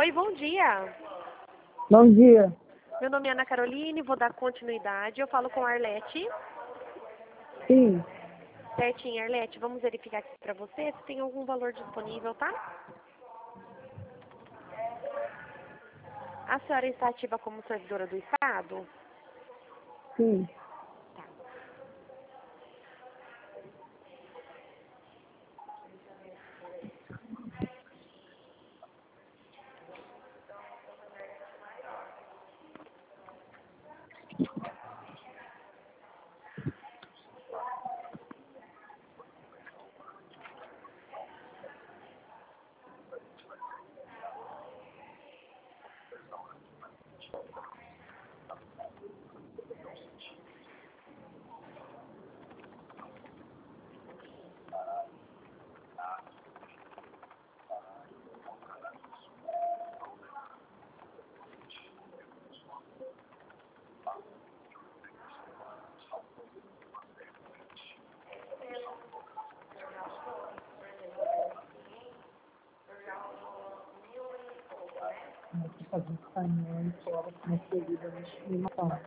Oi, bom dia. Bom dia. Meu nome é Ana Caroline, vou dar continuidade. Eu falo com a Arlete. Sim. Certinho, Arlete, vamos verificar aqui para você se tem algum valor disponível, tá? A senhora está ativa como servidora do Estado? Sim. Aqui fazendo caminhão fora com uma ferida me matar.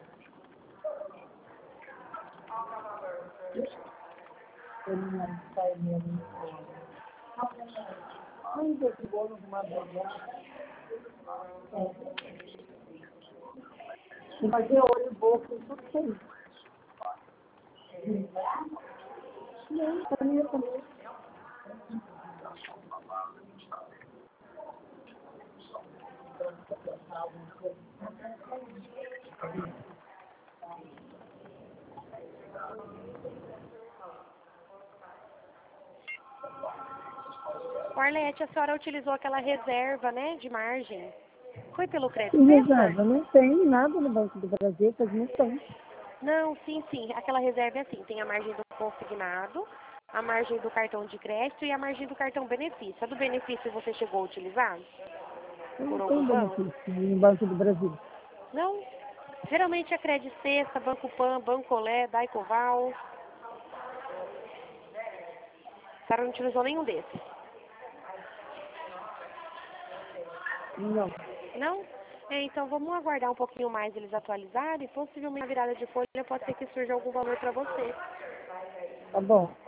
Ele não sai mesmo fora. Mas eu vou numa madrugada. E fazer olho, boca e tudo isso. Não, pra mim eu também. O Arlete, a senhora utilizou aquela reserva, né, de margem. Foi pelo crédito Que César? reserva? Não tem nada no Banco do Brasil, faz muito tempo. Não, sim, sim. Aquela reserva é assim, tem a margem do consignado, a margem do cartão de crédito e a margem do cartão benefício. A do benefício você chegou a utilizar? Por Não tem algum banco? benefício no Banco do Brasil. Não? Geralmente é Crédito Sexta, Banco Pan, Banco Olé, Daicoval. A senhora não utilizou nenhum desses? Não. Não? Então vamos aguardar um pouquinho mais eles atualizarem. Possivelmente na virada de folha pode ser que surja algum valor para você. Tá bom.